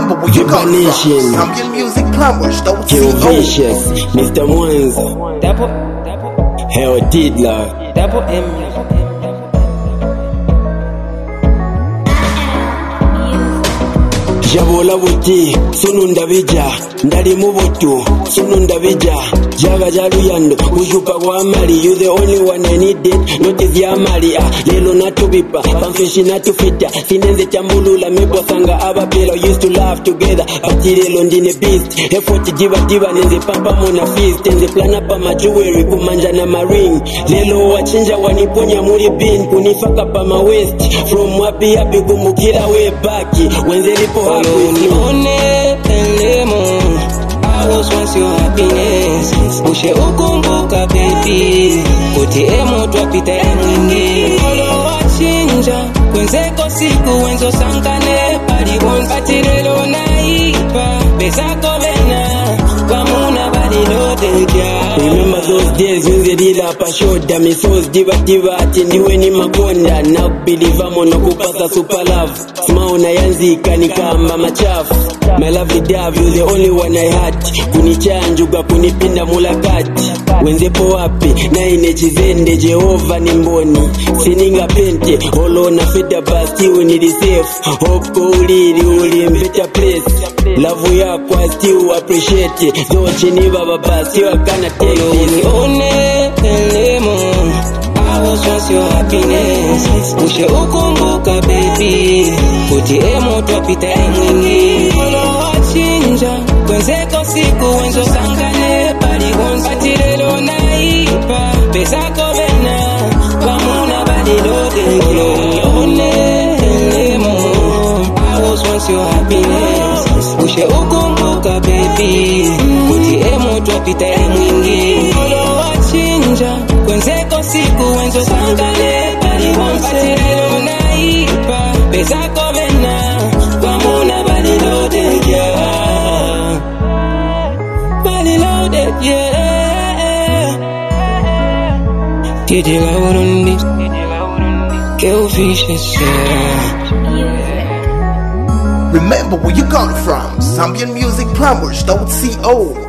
Remember where you come from. Zambian music plumbers, don't see Vicious, Mr. Mwanza, Hell Diddler, Double M. Jabola buti, sununda bija, ndali mubutu, sununda bija, jaga jaluyando, ujupa kwa mali, you the only one I need it, not is ya mali, lelo natubipa, pamfishi natufita, sinenze chambulula, mebo sanga abapela, used to laugh together, pati lelo ndine beast, effort diva, nenze pampa mona feast, nenze plana pa majuweri, kumanja na maring, lelo wachinja waniponya muri bin, kunifaka pa ma west, from wapi kumukila way back, wenzelipo hapo. I was once your happiness. Ushe ukumbuka baby, utie moto apita ya mwingi. Olo wachinja kwenzeko siku wenzo sankane palibon patirelo naipa besako vena kamuna balilo deja. Remember those days when they did up a shoulder, me souls diva ati ndiwe ni makonda na believe mono kupata super love. Smile na yanzika nikamba machafu. My lovely dove, you the only one I had. Kunichanjuga kunipinda mulakati. Wenzepo wapi na inechizende Jehova ni mboni. Sininga pente holo na feta basti unidi safe. Hope uli better place. Love yako I still appreciate it. Though chini baba basi you gonna take this. I was once your happiness. Ushe ukumbuka baby, utie moto apita ya mwingi. Olo wachinja kwenzeko siku wenzo sankane palibon patirelo naipa besako vena kamuna balilo deja. I was once your happiness. Ushe ukumbuka baby, utie moto apita ya mwingi. Olo wachinja kwenzeko siku wenzo sankane palibon patirelo naipa besako vena kamuna balilo deja. Baliloaded, yeah. Did you loud on this? Kill vicious, yeah. Remember where you come from. Zambian music plumbers, don't see old.